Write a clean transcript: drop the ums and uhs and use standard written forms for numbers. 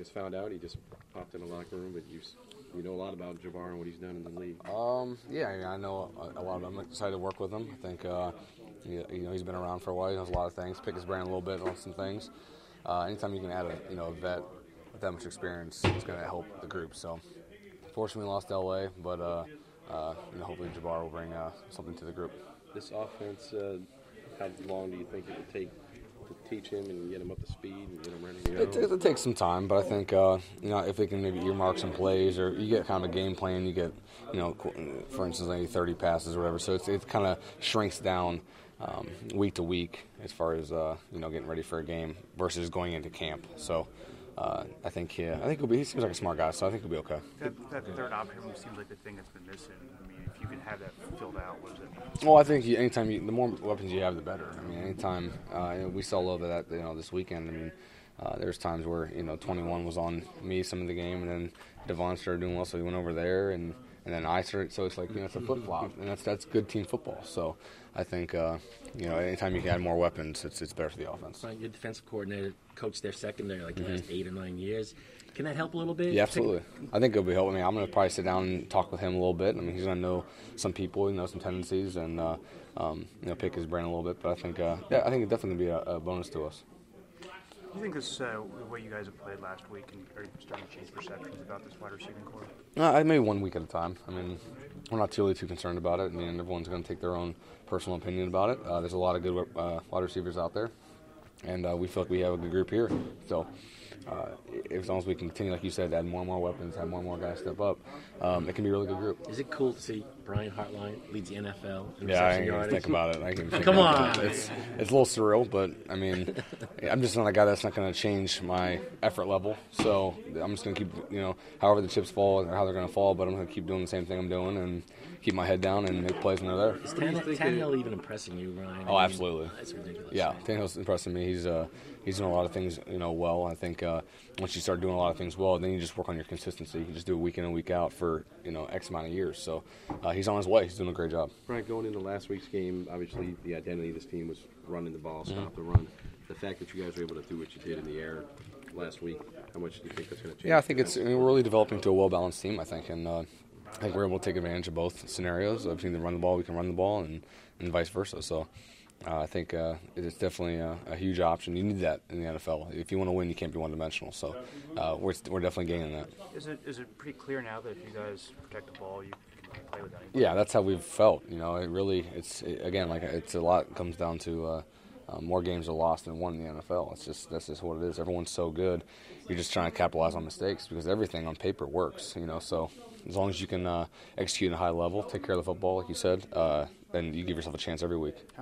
just found out? He just popped in the locker room, but you know a lot about Jabbar and what he's done in the league. Yeah, I know a lot of them. I'm excited to work with him. I think he's been around for a while. He knows a lot of things. Pick his brain a little bit on some things. Anytime you can add a vet with that much experience, it's going to help the group. So, fortunately, we lost LA, but hopefully Jabbar will bring something to the group. This offense, how long do you think it would take to teach him and get him up to speed and get him ready to go? It takes some time, but I think if they can maybe earmark some plays, or you get kind of a game plan, you get for instance maybe 30 passes or whatever. So it kind of shrinks down week to week as far as getting ready for a game versus going into camp. So I think he seems like a smart guy, so I think he'll be okay. That third option seems like the thing that's been missing. I mean, if you can have that filled out, what is it? Well, I think the more weapons you have, the better. I mean, anytime we saw a little bit of that this weekend. I mean, there's times where 21 was on me some of the game, and then Devon started doing well, so he went over there, and then I started. So it's like it's a flip flop, and that's good team football. So I think anytime you can add more weapons, it's better for the offense. Right, your defensive coordinator coached their secondary the last 8 or 9 years. Can that help a little bit? Yeah, absolutely. I think it'll be helpful. I mean, I'm going to probably sit down and talk with him a little bit. I mean, he's going to know some people, some tendencies, and pick his brain a little bit. But I think it's definitely going to be a bonus to us. Do you think this the way you guys have played last week, and are you starting to change perceptions about this wide receiving core? Maybe 1 week at a time. I mean, we're not too concerned about it. I mean, everyone's going to take their own personal opinion about it. There's a lot of good wide receivers out there, and we feel like we have a good group here. So as long as we continue, like you said, add more and more weapons, have more and more guys step up, it can be a really good group. Is it cool to see Brian Hartline leads the NFL in Yeah, I reception ain't yardage? think about it. Come on. It's a little surreal, but I mean, I'm just not a guy that's not going to change my effort level. So I'm just going to keep, however the chips fall or how they're going to fall, but I'm going to keep doing the same thing I'm doing and keep my head down and make plays when they're there. Is Tannehill even impressing you, Ryan? Oh, absolutely. That's ridiculous. Yeah, Tannehill's impressing me. He's doing a lot of things, well. I think once you start doing a lot of things well, then you just work on your consistency. You can just do it week in and week out for X amount of years. So he's on his way. He's doing a great job. Brian, going into last week's game, obviously the identity of this team was running the ball, stop the run. The fact that you guys were able to do what you did in the air last week, how much do you think that's going to change? Yeah, I think we're really developing to a well-balanced team, I think. And I think we're able to take advantage of both scenarios. If we can run the ball, we can run the ball, and vice versa. So I think it's definitely a huge option. You need that in the NFL. If you want to win, you can't be one-dimensional. So we're definitely gaining that. Is it pretty clear now that if you guys protect the ball, you can play with anybody? Yeah, that's how we've felt. It really, it's a lot comes down to more games are lost than won in the NFL. That's just what it is. Everyone's so good. You're just trying to capitalize on mistakes because everything on paper works. So as long as you can execute at a high level, take care of the football, like you said, then you give yourself a chance every week.